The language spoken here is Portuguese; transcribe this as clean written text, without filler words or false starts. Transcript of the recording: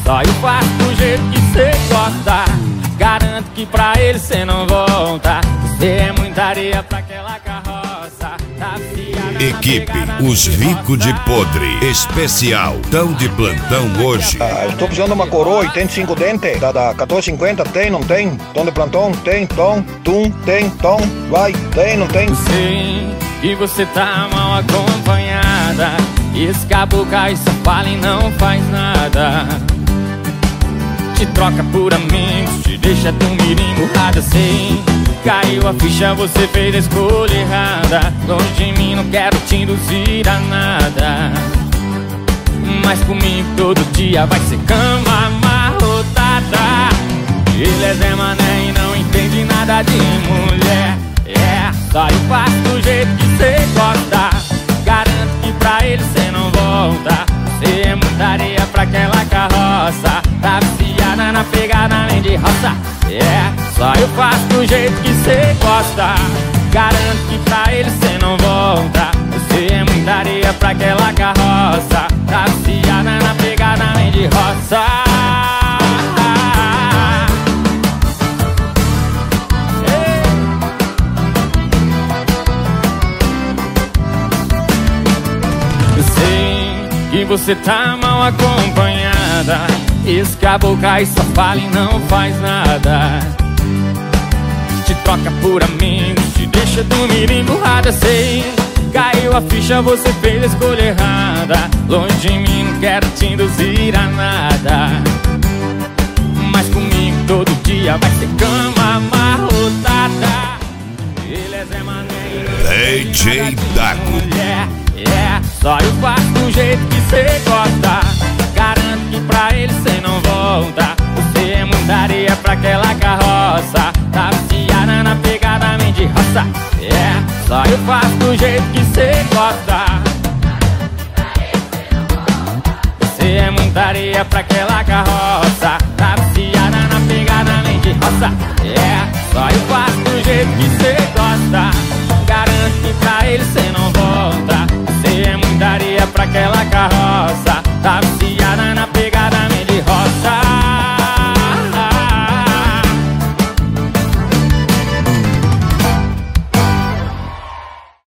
só eu faço do jeito que cê gosta. Garanto que pra ele cê não volta. Você é muita areia pra aquela carroça. Tá fiada. Equipe Os Ricos de Podre especial. Tão de plantão hoje. Estou precisando de uma coroa 85 dentes da 1450, tem, não tem? Tom de plantão, tem, tom, tum, tem, tom, vai, tem, não tem? Sei que você tá mal acompanhada. Esse caboclo aí só fala e não faz nada. Te troca por amigos, te deixa dormir emburrada. Sei, caiu a ficha, você fez a escolha errada. Longe de mim, não quero te induzir a nada. Mas comigo todo dia vai ser cama amarrotada. Ele é Zé Mané e não entende nada de mulher. É, só eu faço do jeito que cê gosta. Garanto que pra ele cê não volta. Cê é muita areia pra aquela carroça. Tá viciada na pegada além de roça. É, só eu faço do jeito que cê gosta. Garanto que pra ele cê não volta. Você é muita areia pra aquela carroça. Tá viciada na pegada além de roça. Que você tá mal acompanhada. Esse caboclo aí só fala e não faz nada. Te troca por amigos, te deixa dormir emburrada. Sei, caiu a ficha, você fez a escolha errada. Longe de mim, não quero te induzir a nada. Mas comigo todo dia vai ser cama amarrotada. Ele é Zé Mané, DJ Dago. É, só eu faço do jeito que cê gosta. Garanto que pra ele cê não volta. Você é muita areia pra aquela carroça. Tá viciada na pegada além de roça. É, só eu faço do jeito que cê gosta. Você é muita areia pra aquela carroça. Tá viciada na pegada além de roça. É, só eu faço do jeito que cê gosta. Garanto que pra ele cê não volta. Você é muita areia pra aquela carroça. Tá viciada na pegada